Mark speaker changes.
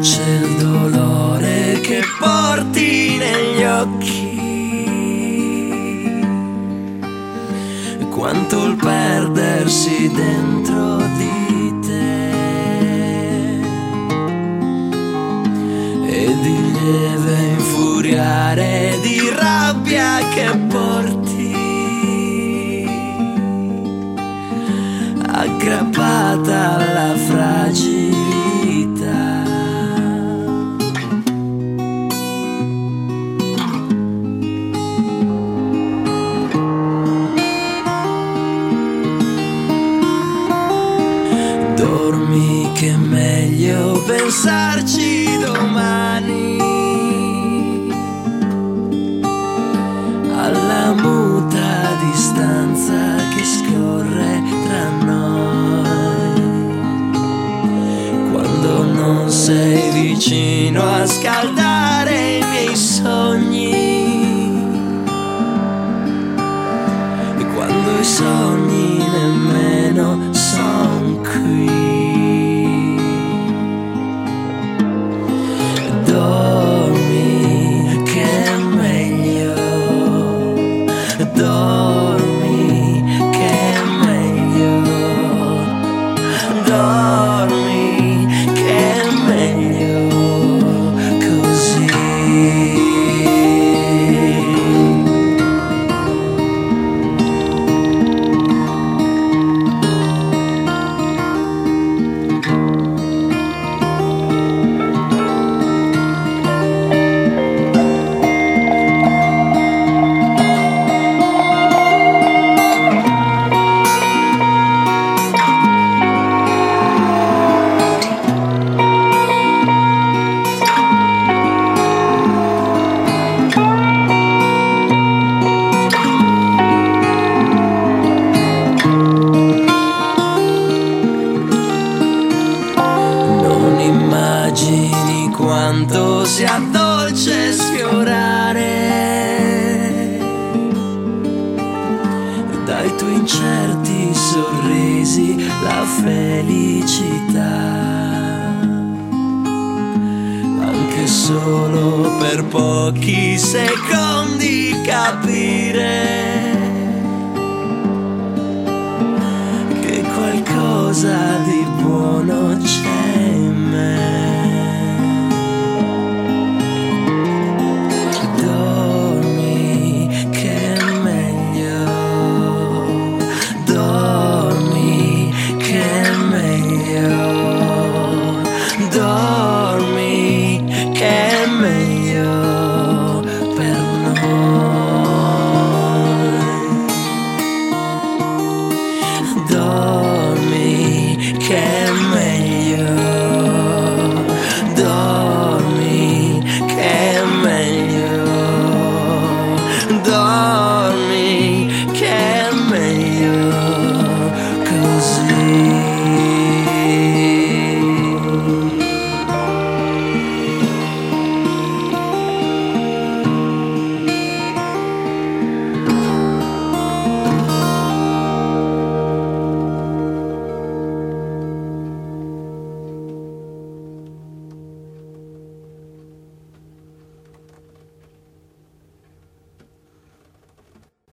Speaker 1: c'è il dolore che porti negli occhi, quanto il perdersi dentro di te, e di lieve infuriare di rabbia che porti, aggrappata alla fragilità. Dormi che è meglio pensarci domani, alla muta distanza che scorre tra noi, quando non sei vicino a scaldare i miei sogni, e quando i sogni nemmeno son qui. Dormi che è meglio, dormi che è meglio, dormi che è meglio così. Immagini quanto sia dolce sfiorare dai tuoi incerti sorrisi la felicità, anche solo per pochi secondi capire che qualcosa di buono c'è in me. Dormi che è meglio, dormi che è meglio, dormi che è meglio per noi. Dormi che è meglio.